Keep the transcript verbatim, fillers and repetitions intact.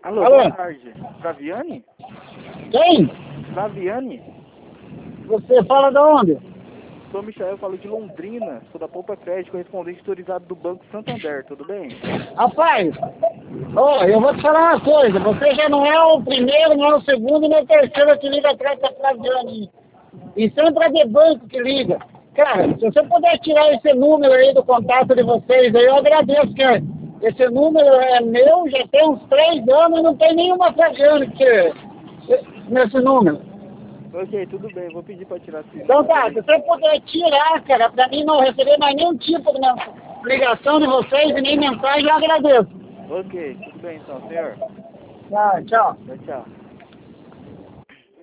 Alô, Alô? boa tarde. Flaviane? Quem? Flaviane? Você fala de onde? Sou Michael, eu falo de Londrina, sou da Poupa Crédito, correspondente autorizado do Banco Santander, tudo bem? Rapaz, ó, eu vou te falar uma coisa, você já não é o primeiro, não é o segundo, nem o terceiro que liga atrás da Flaviane. E sempre é de banco que liga. Cara, se você puder tirar esse número aí do contato de vocês aí, eu agradeço, que esse número é meu, já tem uns três anos e não tem nenhuma Flaviane que, nesse número. Ok, tudo bem, vou pedir para tirar esse Então tá, número se você puder tirar, cara, pra mim não receber mais nenhum tipo de men- ligação de vocês e nem mensagem, eu agradeço. aí. Ok, tudo bem então, senhor. Tá, tchau. Tchau, tchau.